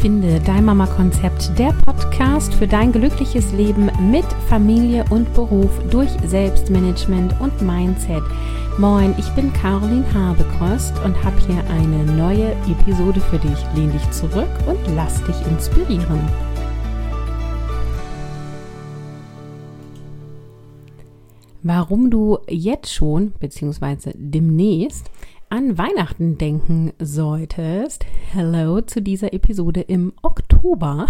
Finde dein Mama-Konzept, der Podcast für dein glückliches Leben mit Familie und Beruf durch Selbstmanagement und Mindset. Moin, ich bin Caroline Habekost und habe hier eine neue Episode für dich. Lehn dich zurück und lass dich inspirieren. Warum du jetzt schon, beziehungsweise demnächst, an Weihnachten denken solltest. Hello zu dieser Episode im Oktober.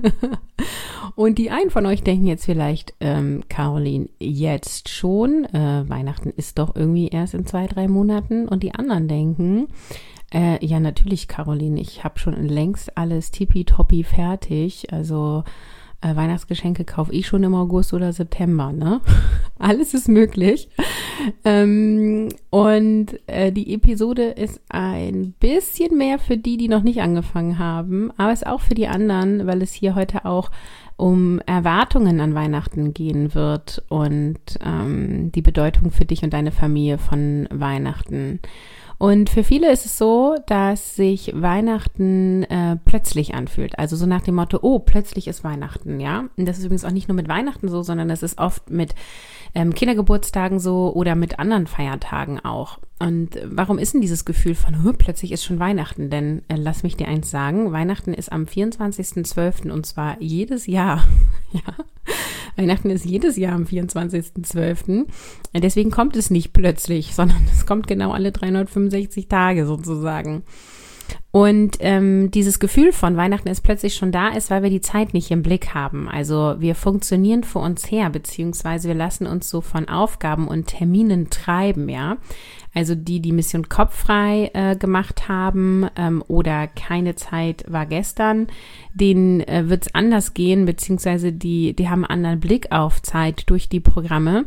Und die einen von euch denken jetzt vielleicht, Caroline, jetzt schon. Weihnachten ist doch irgendwie erst in 2-3 Monaten. Und die anderen denken, ja natürlich, Caroline, ich habe schon längst alles tippitoppi fertig. Also Weihnachtsgeschenke kaufe ich schon im August oder September, ne? Alles ist möglich. Die Episode ist ein bisschen mehr für die noch nicht angefangen haben, aber es ist auch für die anderen, weil es hier heute auch um Erwartungen an Weihnachten gehen wird und die Bedeutung für dich und deine Familie von Weihnachten. Und für viele ist es so, dass sich Weihnachten plötzlich anfühlt. Also so nach dem Motto, oh, plötzlich ist Weihnachten, ja. Und das ist übrigens auch nicht nur mit Weihnachten so, sondern das ist oft mit Kindergeburtstagen so oder mit anderen Feiertagen auch. Und warum ist denn dieses Gefühl von, plötzlich ist schon Weihnachten? Denn lass mich dir eins sagen, Weihnachten ist am 24.12. und zwar jedes Jahr. Ja, Weihnachten ist jedes Jahr am 24.12. Deswegen kommt es nicht plötzlich, sondern es kommt genau alle 365 Tage sozusagen. Und dieses Gefühl von Weihnachten ist plötzlich schon da ist, weil wir die Zeit nicht im Blick haben. Also wir funktionieren vor uns her, beziehungsweise wir lassen uns so von Aufgaben und Terminen treiben, ja. Also die Mission Kopf frei gemacht haben oder keine Zeit war gestern, denen wird es anders gehen, beziehungsweise die haben einen anderen Blick auf Zeit durch die Programme.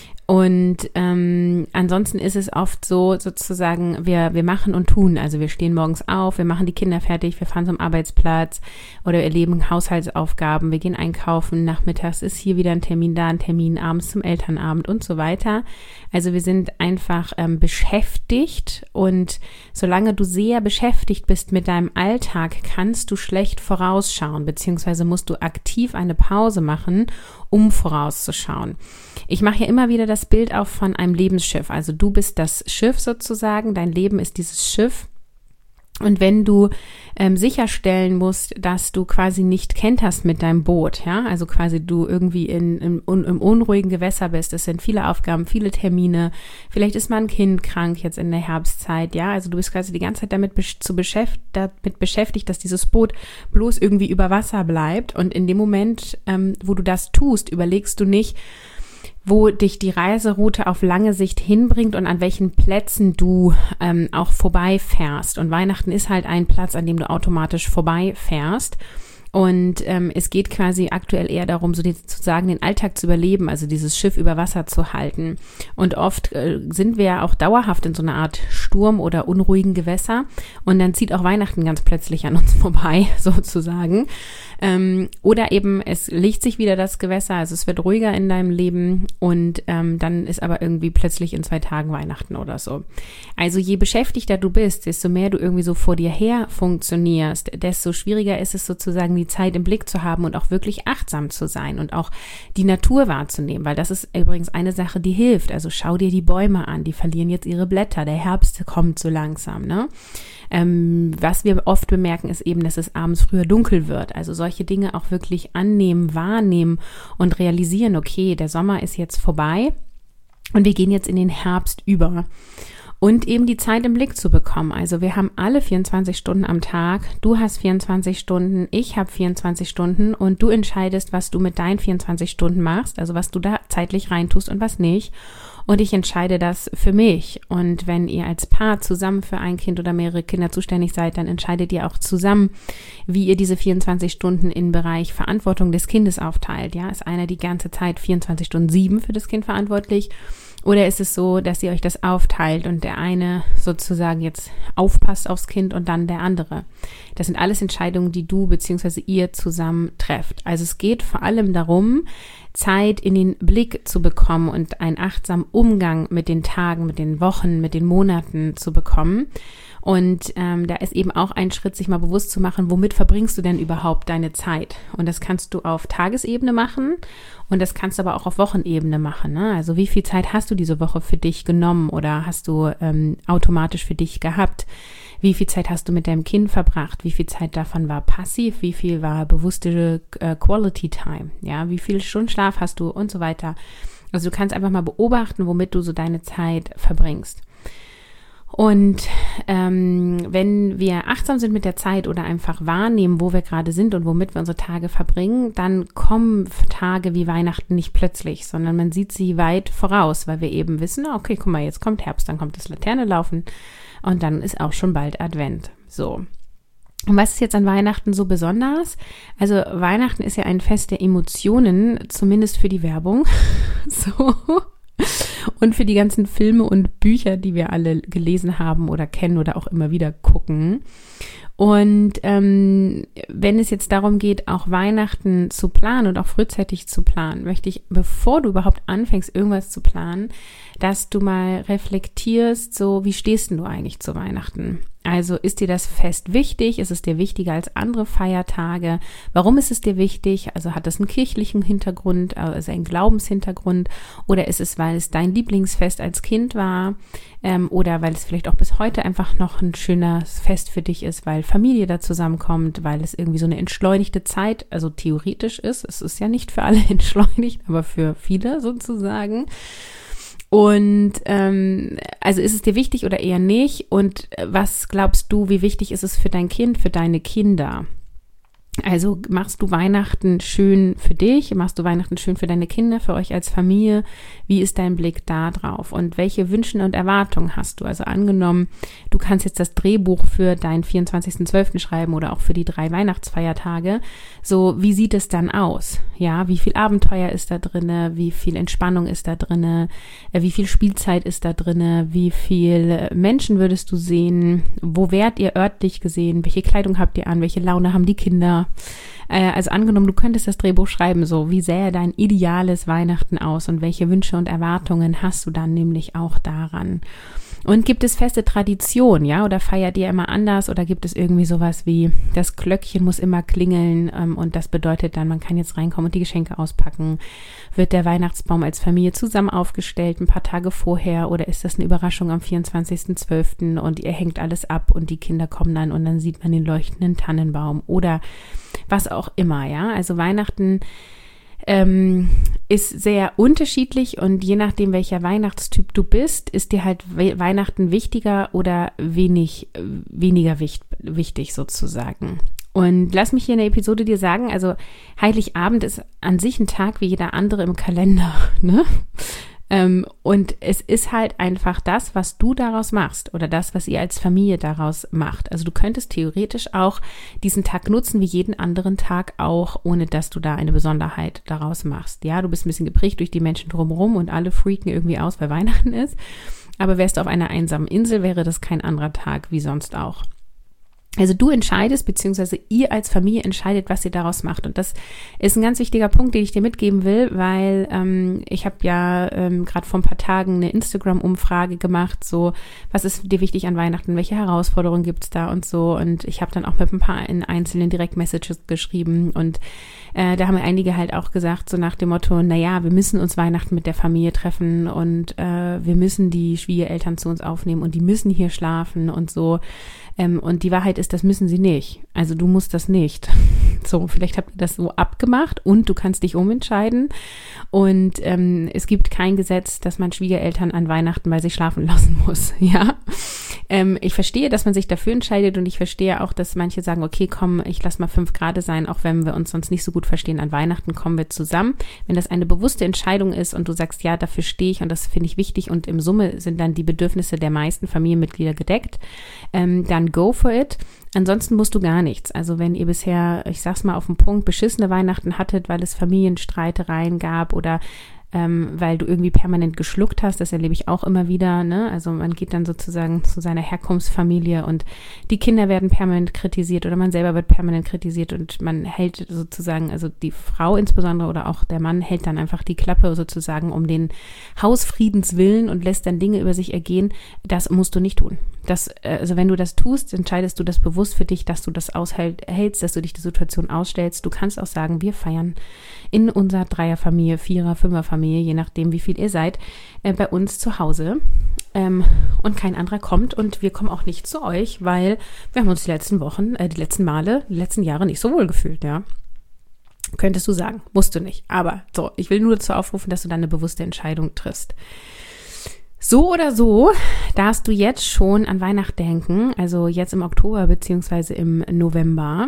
Und ansonsten ist es oft so sozusagen, wir machen und tun, also wir stehen morgens auf, wir machen die Kinder fertig, wir fahren zum Arbeitsplatz oder wir erleben Haushaltsaufgaben, wir gehen einkaufen, nachmittags ist hier wieder ein Termin da, ein Termin abends zum Elternabend und so weiter. Also wir sind einfach beschäftigt und solange du sehr beschäftigt bist mit deinem Alltag, kannst du schlecht vorausschauen, beziehungsweise musst du aktiv eine Pause machen, um vorauszuschauen. Ich mache ja immer wieder das Bild auf von einem Lebensschiff. Also du bist das Schiff sozusagen, dein Leben ist dieses Schiff. Und wenn du sicherstellen musst, dass du quasi nicht kenterst mit deinem Boot, ja, also quasi du irgendwie im unruhigen Gewässer bist, es sind viele Aufgaben, viele Termine, vielleicht ist mal ein Kind krank jetzt in der Herbstzeit, ja, also du bist quasi die ganze Zeit damit beschäftigt, dass dieses Boot bloß irgendwie über Wasser bleibt und in dem Moment, wo du das tust, überlegst du nicht, wo dich die Reiseroute auf lange Sicht hinbringt und an welchen Plätzen du auch vorbeifährst. Und Weihnachten ist halt ein Platz, an dem du automatisch vorbeifährst. Und es geht quasi aktuell eher darum, sozusagen den Alltag zu überleben, also dieses Schiff über Wasser zu halten. Und oft sind wir ja auch dauerhaft in so einer Art Sturm oder unruhigen Gewässer. Und dann zieht auch Weihnachten ganz plötzlich an uns vorbei, sozusagen. Oder eben, es legt sich wieder das Gewässer, also es wird ruhiger in deinem Leben und dann ist aber irgendwie plötzlich in 2 Tagen Weihnachten oder so. Also je beschäftigter du bist, desto mehr du irgendwie so vor dir her funktionierst, desto schwieriger ist es sozusagen, die Zeit im Blick zu haben und auch wirklich achtsam zu sein und auch die Natur wahrzunehmen, weil das ist übrigens eine Sache, die hilft. Also schau dir die Bäume an, die verlieren jetzt ihre Blätter, der Herbst kommt so langsam, ne? Was wir oft bemerken, ist eben, dass es abends früher dunkel wird. Also solche Dinge auch wirklich annehmen, wahrnehmen und realisieren, okay, der Sommer ist jetzt vorbei und wir gehen jetzt in den Herbst über. Und eben die Zeit im Blick zu bekommen. Also wir haben alle 24 Stunden am Tag. Du hast 24 Stunden, ich habe 24 Stunden und du entscheidest, was du mit deinen 24 Stunden machst, also was du da zeitlich reintust und was nicht. Und ich entscheide das für mich. Und wenn ihr als Paar zusammen für ein Kind oder mehrere Kinder zuständig seid, dann entscheidet ihr auch zusammen, wie ihr diese 24 Stunden im Bereich Verantwortung des Kindes aufteilt. Ja, ist einer die ganze Zeit 24/7 für das Kind verantwortlich? Oder ist es so, dass ihr euch das aufteilt und der eine sozusagen jetzt aufpasst aufs Kind und dann der andere? Das sind alles Entscheidungen, die du bzw. ihr zusammen trefft. Also es geht vor allem darum, Zeit in den Blick zu bekommen und einen achtsamen Umgang mit den Tagen, mit den Wochen, mit den Monaten zu bekommen. Und da ist eben auch ein Schritt, sich mal bewusst zu machen, womit verbringst du denn überhaupt deine Zeit? Und das kannst du auf Tagesebene machen und das kannst du aber auch auf Wochenebene machen, ne? Also wie viel Zeit hast du diese Woche für dich genommen oder hast du automatisch für dich gehabt? Wie viel Zeit hast du mit deinem Kind verbracht? Wie viel Zeit davon war passiv? Wie viel war bewusste Quality Time? Ja, wie viel Stunden Schlaf hast du und so weiter? Also du kannst einfach mal beobachten, womit du so deine Zeit verbringst. Und wenn wir achtsam sind mit der Zeit oder einfach wahrnehmen, wo wir gerade sind und womit wir unsere Tage verbringen, dann kommen Tage wie Weihnachten nicht plötzlich, sondern man sieht sie weit voraus, weil wir eben wissen, okay, guck mal, jetzt kommt Herbst, dann kommt das Laternenlaufen und dann ist auch schon bald Advent. So. Und was ist jetzt an Weihnachten so besonders? Also Weihnachten ist ja ein Fest der Emotionen, zumindest für die Werbung. So. Und für die ganzen Filme und Bücher, die wir alle gelesen haben oder kennen oder auch immer wieder gucken. Und wenn es jetzt darum geht, auch Weihnachten zu planen und auch frühzeitig zu planen, möchte ich, bevor du überhaupt anfängst, irgendwas zu planen, dass du mal reflektierst, so wie stehst denn du eigentlich zu Weihnachten? Also ist dir das Fest wichtig? Ist es dir wichtiger als andere Feiertage? Warum ist es dir wichtig? Also hat das einen kirchlichen Hintergrund, also einen Glaubenshintergrund? Oder ist es, weil es dein Lieblingsfest als Kind war? Oder weil es vielleicht auch bis heute einfach noch ein schönes Fest für dich ist, weil Familie da zusammenkommt, weil es irgendwie so eine entschleunigte Zeit, also theoretisch ist. Es ist ja nicht für alle entschleunigt, aber für viele sozusagen. Und also ist es dir wichtig oder eher nicht? Und was glaubst du, wie wichtig ist es für dein Kind, für deine Kinder? Also machst du Weihnachten schön für dich? Machst du Weihnachten schön für deine Kinder, für euch als Familie? Wie ist dein Blick da drauf? Und welche Wünsche und Erwartungen hast du? Also angenommen, du kannst jetzt das Drehbuch für deinen 24.12. schreiben oder auch für die 3 Weihnachtsfeiertage. So, wie sieht es dann aus? Ja, wie viel Abenteuer ist da drinne? Wie viel Entspannung ist da drinne? Wie viel Spielzeit ist da drinne? Wie viel Menschen würdest du sehen? Wo wärt ihr örtlich gesehen? Welche Kleidung habt ihr an? Welche Laune haben die Kinder? Also angenommen, du könntest das Drehbuch schreiben, so wie sähe dein ideales Weihnachten aus und welche Wünsche und Erwartungen hast du dann nämlich auch daran? Und gibt es feste Tradition, ja, oder feiert ihr immer anders oder gibt es irgendwie sowas wie, das Glöckchen muss immer klingeln und das bedeutet dann, man kann jetzt reinkommen und die Geschenke auspacken? Wird der Weihnachtsbaum als Familie zusammen aufgestellt, ein paar Tage vorher, oder ist das eine Überraschung am 24.12. und ihr hängt alles ab und die Kinder kommen dann und dann sieht man den leuchtenden Tannenbaum oder was auch immer, ja, also Weihnachten ist sehr unterschiedlich und je nachdem, welcher Weihnachtstyp du bist, ist dir halt Weihnachten wichtiger oder weniger wichtig sozusagen. Und lass mich hier in der Episode dir sagen, also Heiligabend ist an sich ein Tag wie jeder andere im Kalender, ne? Und es ist halt einfach das, was du daraus machst oder das, was ihr als Familie daraus macht. Also du könntest theoretisch auch diesen Tag nutzen wie jeden anderen Tag auch, ohne dass du da eine Besonderheit daraus machst. Ja, du bist ein bisschen geprägt durch die Menschen drumherum und alle freaken irgendwie aus, weil Weihnachten ist. Aber wärst du auf einer einsamen Insel, wäre das kein anderer Tag wie sonst auch. Also du entscheidest, beziehungsweise ihr als Familie entscheidet, was ihr daraus macht. Und das ist ein ganz wichtiger Punkt, den ich dir mitgeben will, weil ich habe ja gerade vor ein paar Tagen eine Instagram-Umfrage gemacht, so, was ist dir wichtig an Weihnachten, welche Herausforderungen gibt's da und so. Und ich habe dann auch mit ein paar in einzelnen Direct-Messages geschrieben und da haben einige halt auch gesagt, so nach dem Motto, naja, wir müssen uns Weihnachten mit der Familie treffen und wir müssen die Schwiegereltern zu uns aufnehmen und die müssen hier schlafen und so. Und die Wahrheit ist, das müssen sie nicht. Also du musst das nicht. So, vielleicht habt ihr das so abgemacht und du kannst dich umentscheiden. Und es gibt kein Gesetz, dass man Schwiegereltern an Weihnachten bei sich schlafen lassen muss. Ja, ich verstehe, dass man sich dafür entscheidet und ich verstehe auch, dass manche sagen, okay, komm, ich lass mal 5 Grad sein, auch wenn wir uns sonst nicht so gut verstehen. An Weihnachten kommen wir zusammen. Wenn das eine bewusste Entscheidung ist und du sagst, ja, dafür stehe ich und das finde ich wichtig und im Summe sind dann die Bedürfnisse der meisten Familienmitglieder gedeckt, dann go for it. Ansonsten musst du gar nichts. Also wenn ihr bisher, ich sag's mal auf den Punkt, beschissene Weihnachten hattet, weil es Familienstreitereien gab oder weil du irgendwie permanent geschluckt hast, das erlebe ich auch immer wieder, ne? Also man geht dann sozusagen zu seiner Herkunftsfamilie und die Kinder werden permanent kritisiert oder man selber wird permanent kritisiert und man hält sozusagen, also die Frau insbesondere oder auch der Mann hält dann einfach die Klappe sozusagen um den Hausfriedens willen und lässt dann Dinge über sich ergehen. Das musst du nicht tun. Also wenn du das tust, entscheidest du das bewusst für dich, dass du das aushältst, dass du dich die Situation ausstellst. Du kannst auch sagen, wir feiern in unserer Dreierfamilie, Vierer-, Fünferfamilie, je nachdem, wie viel ihr seid, bei uns zu Hause. Und kein anderer kommt und wir kommen auch nicht zu euch, weil wir haben uns die letzten Jahre nicht so wohl gefühlt, ja. Könntest du sagen, musst du nicht. Aber so, ich will nur dazu aufrufen, dass du dann eine bewusste Entscheidung triffst. So oder so darfst du jetzt schon an Weihnachten denken, also jetzt im Oktober beziehungsweise im November.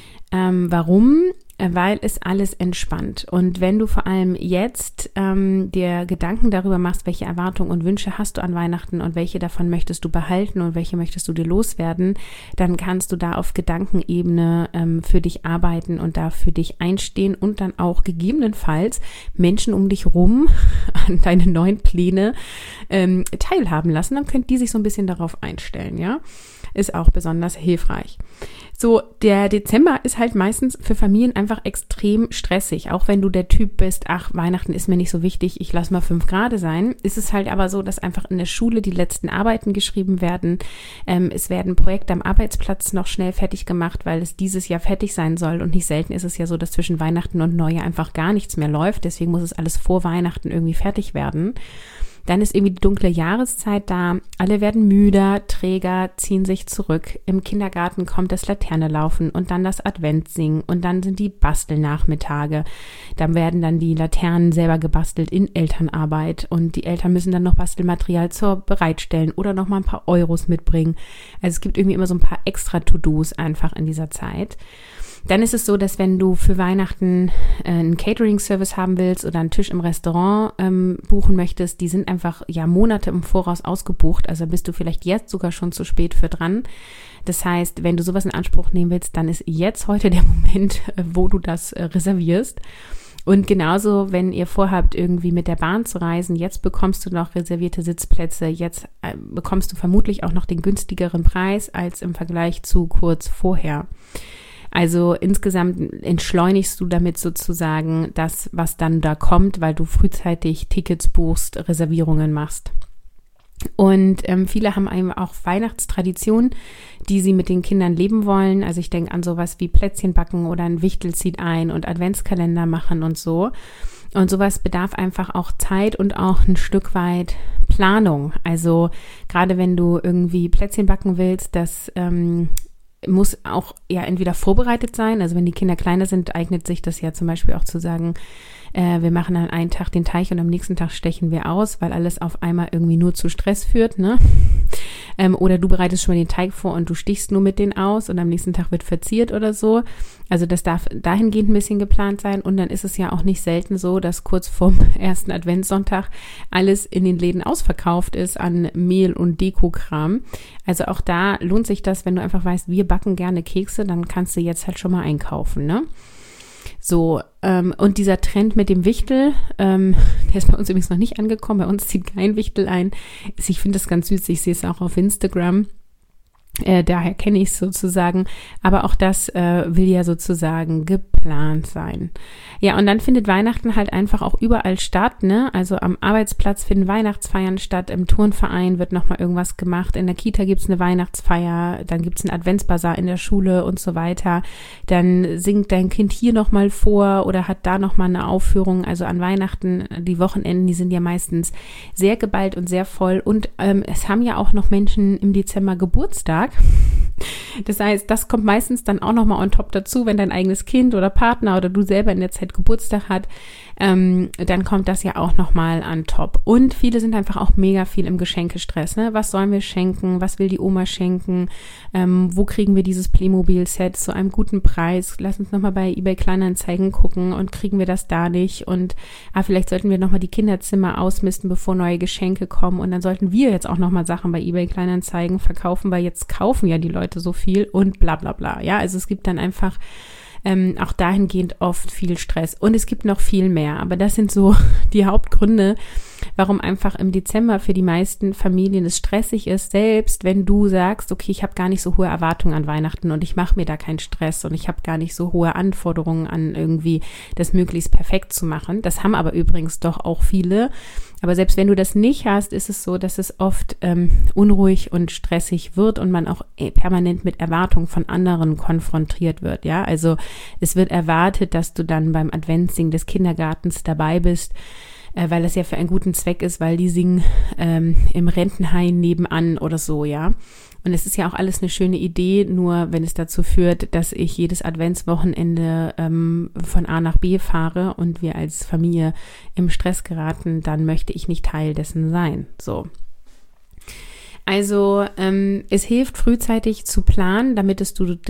Warum? Weil es alles entspannt. Und wenn du vor allem jetzt dir Gedanken darüber machst, welche Erwartungen und Wünsche hast du an Weihnachten und welche davon möchtest du behalten und welche möchtest du dir loswerden, dann kannst du da auf Gedankenebene für dich arbeiten und da für dich einstehen und dann auch gegebenenfalls Menschen um dich rum an deine neuen Pläne teilhaben lassen. Dann könnt die sich so ein bisschen darauf einstellen, ja. Ist auch besonders hilfreich. So, der Dezember ist halt meistens für Familien einfach extrem stressig. Auch wenn du der Typ bist, ach, Weihnachten ist mir nicht so wichtig, ich lasse mal 5 Grad sein, ist es halt aber so, dass einfach in der Schule die letzten Arbeiten geschrieben werden. Es werden Projekte am Arbeitsplatz noch schnell fertig gemacht, weil es dieses Jahr fertig sein soll. Und nicht selten ist es ja so, dass zwischen Weihnachten und Neujahr einfach gar nichts mehr läuft. Deswegen muss es alles vor Weihnachten irgendwie fertig werden. Dann ist irgendwie die dunkle Jahreszeit da, alle werden müder, träger, ziehen sich zurück. Im Kindergarten kommt das Laternenlaufen und dann das Adventsingen und dann sind die Bastelnachmittage. Dann werden dann die Laternen selber gebastelt in Elternarbeit und die Eltern müssen dann noch Bastelmaterial bereitstellen oder noch mal ein paar Euros mitbringen. Also es gibt irgendwie immer so ein paar extra To-Dos einfach in dieser Zeit. Dann ist es so, dass wenn du für Weihnachten einen Catering-Service haben willst oder einen Tisch im Restaurant buchen möchtest, die sind einfach Monate im Voraus ausgebucht. Also bist du vielleicht jetzt sogar schon zu spät für dran. Das heißt, wenn du sowas in Anspruch nehmen willst, dann ist jetzt heute der Moment, wo du das reservierst. Und genauso, wenn ihr vorhabt, irgendwie mit der Bahn zu reisen, jetzt bekommst du noch reservierte Sitzplätze, jetzt bekommst du vermutlich auch noch den günstigeren Preis als im Vergleich zu kurz vorher. Also insgesamt entschleunigst du damit sozusagen das, was dann da kommt, weil du frühzeitig Tickets buchst, Reservierungen machst. Und viele haben eben auch Weihnachtstraditionen, die sie mit den Kindern leben wollen. Also ich denke an sowas wie Plätzchen backen oder ein Wichtel zieht ein und Adventskalender machen und so. Und sowas bedarf einfach auch Zeit und auch ein Stück weit Planung. Also gerade wenn du irgendwie Plätzchen backen willst, das muss auch entweder vorbereitet sein, also wenn die Kinder kleiner sind, eignet sich das ja zum Beispiel auch zu sagen, wir machen an einen Tag den Teig und am nächsten Tag stechen wir aus, weil alles auf einmal irgendwie nur zu Stress führt, ne? Oder du bereitest schon mal den Teig vor und du stichst nur mit denen aus und am nächsten Tag wird verziert oder so. Also das darf dahingehend ein bisschen geplant sein und dann ist es ja auch nicht selten so, dass kurz vorm ersten Adventssonntag alles in den Läden ausverkauft ist an Mehl und Dekokram. Also auch da lohnt sich das, wenn du einfach weißt, wir backen gerne Kekse, dann kannst du jetzt halt schon mal einkaufen, ne? So, und dieser Trend mit dem Wichtel, der ist bei uns übrigens noch nicht angekommen, bei uns zieht kein Wichtel ein. Ich finde das ganz süß, ich sehe es auch auf Instagram. Daher kenne ich es sozusagen, aber auch das will ja sozusagen geplant sein. Ja, und dann findet Weihnachten halt einfach auch überall statt, ne? Also am Arbeitsplatz finden Weihnachtsfeiern statt, im Turnverein wird nochmal irgendwas gemacht, in der Kita gibt's eine Weihnachtsfeier, dann gibt's einen Adventsbasar in der Schule und so weiter. Dann singt dein Kind hier nochmal vor oder hat da nochmal eine Aufführung. Also an Weihnachten, die Wochenenden, die sind ja meistens sehr geballt und sehr voll und es haben ja auch noch Menschen im Dezember Geburtstag. Das heißt, das kommt meistens dann auch nochmal on top dazu, wenn dein eigenes Kind oder Partner oder du selber in der Zeit Geburtstag hat, dann kommt das ja auch nochmal on top. Und viele sind einfach auch mega viel im Geschenkestress, ne? Was sollen wir schenken? Was will die Oma schenken? Wo kriegen wir dieses Playmobil-Set zu einem guten Preis? Lass uns nochmal bei eBay Kleinanzeigen gucken und kriegen wir das da nicht? Und vielleicht sollten wir nochmal die Kinderzimmer ausmisten, bevor neue Geschenke kommen. Und dann sollten wir jetzt auch nochmal Sachen bei eBay Kleinanzeigen verkaufen, weil jetzt kaufen ja die Leute so viel und bla bla bla. Ja, also es gibt dann einfach auch dahingehend oft viel Stress. Und es gibt noch viel mehr. Aber das sind so die Hauptgründe, warum einfach im Dezember für die meisten Familien es stressig ist, selbst wenn du sagst, okay, ich habe gar nicht so hohe Erwartungen an Weihnachten und ich mache mir da keinen Stress und ich habe gar nicht so hohe Anforderungen an irgendwie das möglichst perfekt zu machen. Das haben aber übrigens doch auch viele. Aber selbst wenn du das nicht hast, ist es so, dass es oft unruhig und stressig wird und man auch permanent mit Erwartungen von anderen konfrontiert wird. Ja, also es wird erwartet, dass du dann beim Adventssingen des Kindergartens dabei bist, weil das ja für einen guten Zweck ist, weil die singen im Rentenhain nebenan oder so, ja. Und es ist ja auch alles eine schöne Idee, nur wenn es dazu führt, dass ich jedes Adventswochenende von A nach B fahre und wir als Familie im Stress geraten, dann möchte ich nicht Teil dessen sein. So. Also es hilft frühzeitig zu planen, damit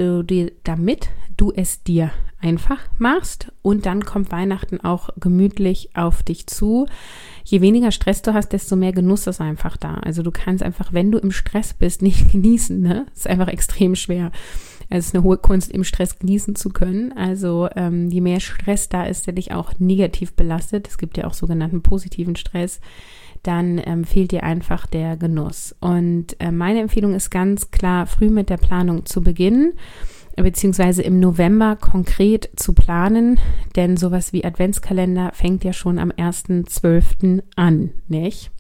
du es dir einfach machst und dann kommt Weihnachten auch gemütlich auf dich zu. Je weniger Stress du hast, desto mehr Genuss ist einfach da. Also du kannst einfach, wenn du im Stress bist, nicht genießen, ne? Das ist einfach extrem schwer. Es ist eine hohe Kunst, im Stress genießen zu können. Also je mehr Stress da ist, der dich auch negativ belastet, es gibt ja auch sogenannten positiven Stress, dann fehlt dir einfach der Genuss. Und meine Empfehlung ist ganz klar, früh mit der Planung zu beginnen, beziehungsweise im November konkret zu planen, denn sowas wie Adventskalender fängt ja schon am 1.12. an, nicht?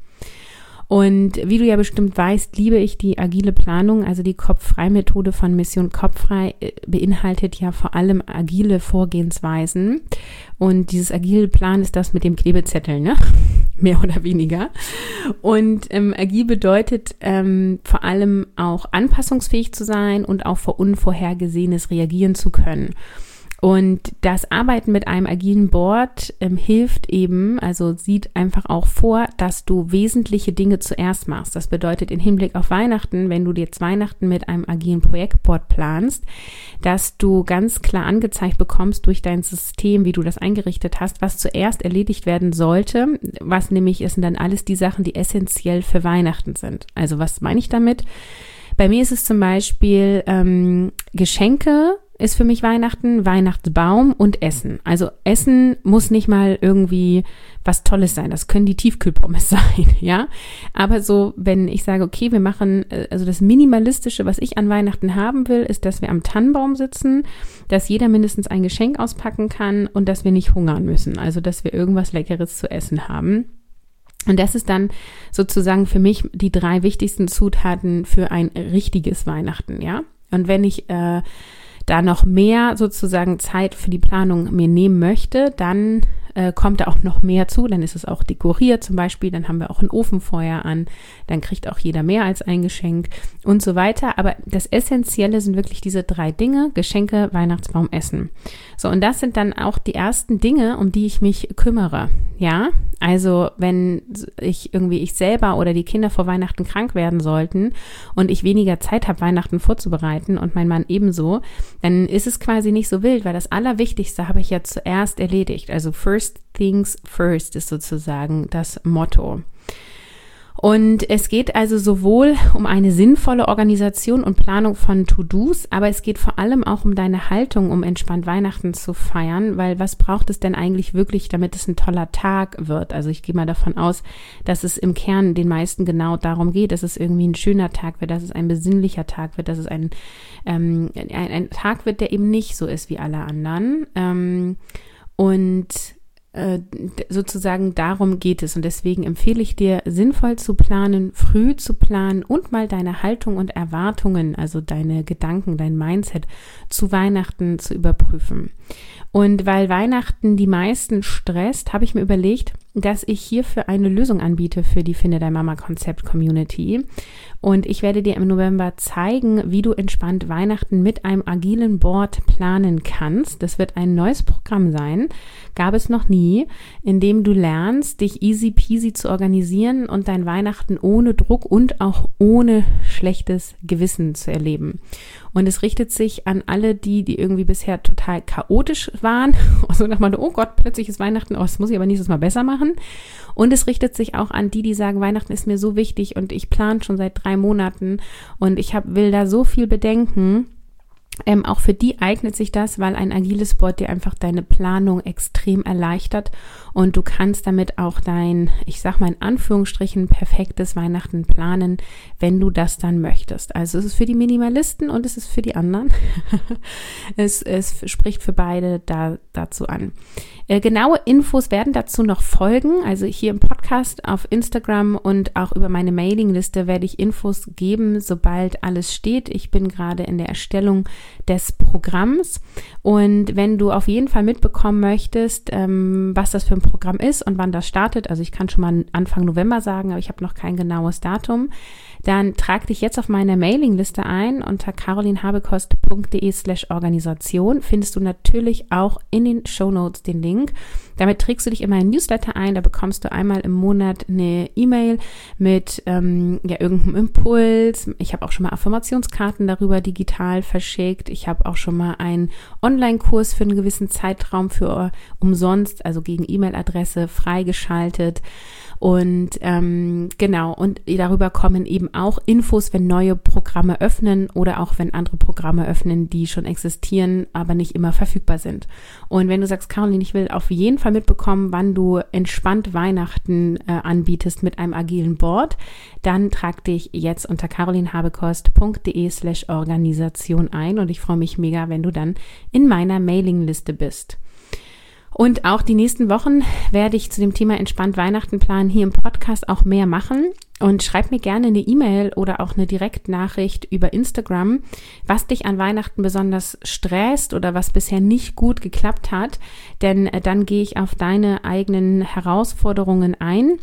Und wie du ja bestimmt weißt, liebe ich die agile Planung, also die Kopffrei-Methode von Mission Kopffrei beinhaltet ja vor allem agile Vorgehensweisen. Und dieses agile Plan ist das mit dem Klebezettel, ne? Mehr oder weniger. Und agil bedeutet vor allem auch anpassungsfähig zu sein und auch vor Unvorhergesehenes reagieren zu können. Und das Arbeiten mit einem agilen Board hilft eben, also sieht einfach auch vor, dass du wesentliche Dinge zuerst machst. Das bedeutet im Hinblick auf Weihnachten, wenn du jetzt Weihnachten mit einem agilen Projektboard planst, dass du ganz klar angezeigt bekommst durch dein System, wie du das eingerichtet hast, was zuerst erledigt werden sollte, was nämlich sind dann alles die Sachen, die essentiell für Weihnachten sind. Also was meine ich damit? Bei mir ist es zum Beispiel Geschenke, ist für mich Weihnachten, Weihnachtsbaum und Essen. Also Essen muss nicht mal irgendwie was Tolles sein. Das können die Tiefkühlpommes sein, ja. Aber so, wenn ich sage, okay, wir machen, also das Minimalistische, was ich an Weihnachten haben will, ist, dass wir am Tannenbaum sitzen, dass jeder mindestens ein Geschenk auspacken kann und dass wir nicht hungern müssen. Also, dass wir irgendwas Leckeres zu essen haben. Und das ist dann sozusagen für mich die 3 wichtigsten Zutaten für ein richtiges Weihnachten, ja. Und wenn ich da noch mehr sozusagen Zeit für die Planung mir nehmen möchte, dann kommt da auch noch mehr zu, dann ist es auch dekoriert zum Beispiel, dann haben wir auch ein Ofenfeuer an, dann kriegt auch jeder mehr als ein Geschenk und so weiter. Aber das Essentielle sind wirklich diese 3 Dinge: Geschenke, Weihnachtsbaum, Essen. So, und das sind dann auch die ersten Dinge, um die ich mich kümmere. Ja, also wenn ich selber oder die Kinder vor Weihnachten krank werden sollten und ich weniger Zeit habe, Weihnachten vorzubereiten und mein Mann ebenso, dann ist es quasi nicht so wild, weil das Allerwichtigste habe ich ja zuerst erledigt. Also first things first ist sozusagen das Motto. Und es geht also sowohl um eine sinnvolle Organisation und Planung von To-Dos, aber es geht vor allem auch um deine Haltung, um entspannt Weihnachten zu feiern, weil was braucht es denn eigentlich wirklich, damit es ein toller Tag wird? Also ich gehe mal davon aus, dass es im Kern den meisten genau darum geht, dass es irgendwie ein schöner Tag wird, dass es ein besinnlicher Tag wird, dass es ein Tag wird, der eben nicht so ist wie alle anderen. Sozusagen darum geht es, und deswegen empfehle ich dir, sinnvoll zu planen, früh zu planen und mal deine Haltung und Erwartungen, also deine Gedanken, dein Mindset zu Weihnachten zu überprüfen. Und weil Weihnachten die meisten stresst, habe ich mir überlegt, dass ich hierfür eine Lösung anbiete für die Finde Dein Mama Konzept Community. Und ich werde dir im November zeigen, wie du entspannt Weihnachten mit einem agilen Board planen kannst. Das wird ein neues Programm sein, gab es noch nie, in dem du lernst, dich easy peasy zu organisieren und dein Weihnachten ohne Druck und auch ohne schlechtes Gewissen zu erleben. Und es richtet sich an alle die irgendwie bisher total chaotisch waren. Also nach dem Motto, oh Gott, plötzlich ist Weihnachten, oh, das muss ich aber nächstes Mal besser machen. Und es richtet sich auch an die sagen, Weihnachten ist mir so wichtig und ich plane schon seit 3 Monaten und ich will da so viel bedenken. Auch für die eignet sich das, weil ein agiles Board dir einfach deine Planung extrem erleichtert und du kannst damit auch dein, ich sag mal in Anführungsstrichen, perfektes Weihnachten planen, wenn du das dann möchtest. Also es ist für die Minimalisten und es ist für die anderen. Es spricht für beide dazu an. Genaue Infos werden dazu noch folgen, also hier im Podcast, auf Instagram und auch über meine Mailingliste werde ich Infos geben, sobald alles steht. Ich bin gerade in der Erstellung des Programms und wenn du auf jeden Fall mitbekommen möchtest, was das für ein Programm ist und wann das startet, also ich kann schon mal Anfang November sagen, aber ich habe noch kein genaues Datum, dann trag dich jetzt auf meine Mailingliste ein. Unter carolinhabekost.de/Organisation findest du natürlich auch in den Shownotes den Link. Damit trägst du dich immer in Newsletter ein, da bekommst du einmal im Monat eine E-Mail mit irgendeinem Impuls. Ich habe auch schon mal Affirmationskarten darüber digital verschickt. Ich habe auch schon mal einen Online-Kurs für einen gewissen Zeitraum für umsonst, also gegen E-Mail-Adresse freigeschaltet. Und genau, und darüber kommen eben auch Infos, wenn neue Programme öffnen oder auch wenn andere Programme öffnen, die schon existieren, aber nicht immer verfügbar sind. Und wenn du sagst, Caroline, ich will auf jeden Fall mitbekommen, wann du entspannt Weihnachten anbietest mit einem agilen Board, dann trag dich jetzt unter carolinhabekost.de/Organisation ein und ich freue mich mega, wenn du dann in meiner Mailingliste bist. Und auch die nächsten Wochen werde ich zu dem Thema entspannt Weihnachten planen hier im Podcast auch mehr machen. Und schreib mir gerne eine E-Mail oder auch eine Direktnachricht über Instagram, was dich an Weihnachten besonders stresst oder was bisher nicht gut geklappt hat. Denn dann gehe ich auf deine eigenen Herausforderungen ein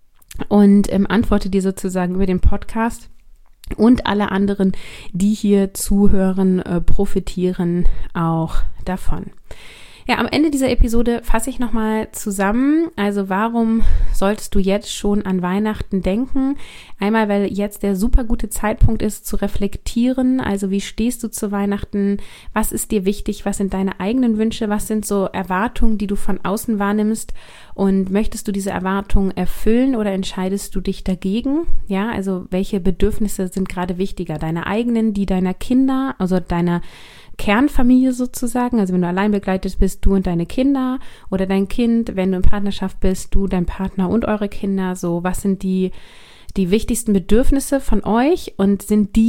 und antworte dir sozusagen über den Podcast. Und alle anderen, die hier zuhören, profitieren auch davon. Ja, am Ende dieser Episode fasse ich nochmal zusammen. Also warum solltest du jetzt schon an Weihnachten denken? Einmal, weil jetzt der super gute Zeitpunkt ist zu reflektieren. Also wie stehst du zu Weihnachten? Was ist dir wichtig? Was sind deine eigenen Wünsche? Was sind so Erwartungen, die du von außen wahrnimmst? Und möchtest du diese Erwartungen erfüllen oder entscheidest du dich dagegen? Ja, also welche Bedürfnisse sind gerade wichtiger? Deine eigenen, die deiner Kinder, also deiner Kernfamilie sozusagen, also wenn du allein begleitet bist, du und deine Kinder oder dein Kind, wenn du in Partnerschaft bist, du, dein Partner und eure Kinder, so was sind die wichtigsten Bedürfnisse von euch und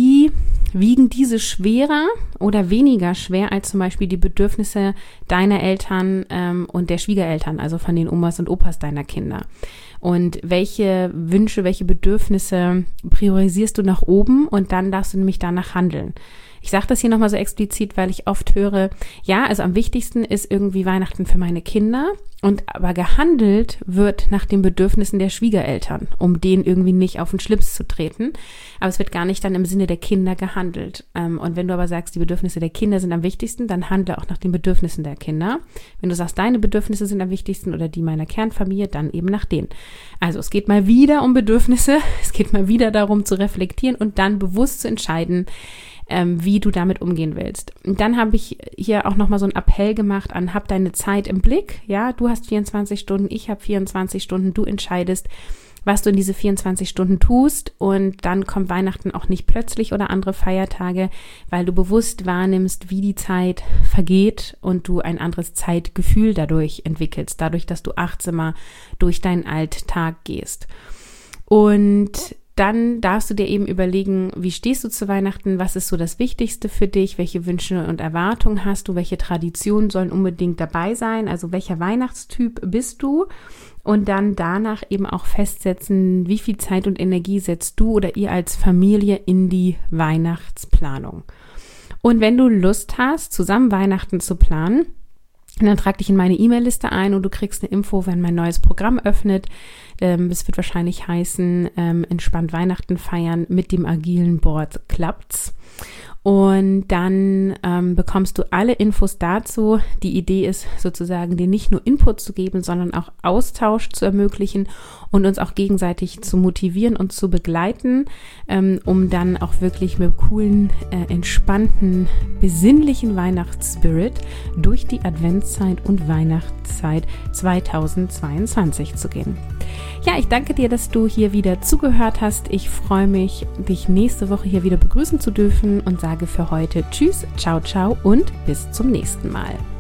wiegen diese schwerer oder weniger schwer als zum Beispiel die Bedürfnisse deiner Eltern und der Schwiegereltern, also von den Omas und Opas deiner Kinder? Und welche Wünsche, welche Bedürfnisse priorisierst du nach oben und dann darfst du nämlich danach handeln. Ich sage das hier nochmal so explizit, weil ich oft höre, ja, also am wichtigsten ist irgendwie Weihnachten für meine Kinder und aber gehandelt wird nach den Bedürfnissen der Schwiegereltern, um denen irgendwie nicht auf den Schlips zu treten. Aber es wird gar nicht dann im Sinne der Kinder gehandelt. Und wenn du aber sagst, die Bedürfnisse der Kinder sind am wichtigsten, dann handle auch nach den Bedürfnissen der Kinder. Wenn du sagst, deine Bedürfnisse sind am wichtigsten oder die meiner Kernfamilie, dann eben nach denen. Also es geht mal wieder um Bedürfnisse, es geht mal wieder darum zu reflektieren und dann bewusst zu entscheiden, wie du damit umgehen willst. Und dann habe ich hier auch nochmal so einen Appell gemacht an, hab deine Zeit im Blick. Ja, du hast 24 Stunden, ich habe 24 Stunden, du entscheidest, was du in diese 24 Stunden tust und dann kommt Weihnachten auch nicht plötzlich oder andere Feiertage, weil du bewusst wahrnimmst, wie die Zeit vergeht und du ein anderes Zeitgefühl dadurch entwickelst, dadurch, dass du achtsamer durch deinen Alltag gehst. Und dann darfst du dir eben überlegen, wie stehst du zu Weihnachten, was ist so das Wichtigste für dich, welche Wünsche und Erwartungen hast du, welche Traditionen sollen unbedingt dabei sein, also welcher Weihnachtstyp bist du und dann danach eben auch festsetzen, wie viel Zeit und Energie setzt du oder ihr als Familie in die Weihnachtsplanung. Und wenn du Lust hast, zusammen Weihnachten zu planen, dann trag dich in meine E-Mail-Liste ein und du kriegst eine Info, wenn mein neues Programm öffnet. Es wird wahrscheinlich heißen, entspannt Weihnachten feiern mit dem agilen Board klappt's. Und dann bekommst du alle Infos dazu. Die Idee ist sozusagen, dir nicht nur Input zu geben, sondern auch Austausch zu ermöglichen und uns auch gegenseitig zu motivieren und zu begleiten, um dann auch wirklich mit coolen, entspannten, besinnlichen Weihnachtsspirit durch die Adventszeit und Weihnachtszeit 2022 zu gehen. Ja, ich danke dir, dass du hier wieder zugehört hast. Ich freue mich, dich nächste Woche hier wieder begrüßen zu dürfen und sage für heute Tschüss, ciao, ciao und bis zum nächsten Mal.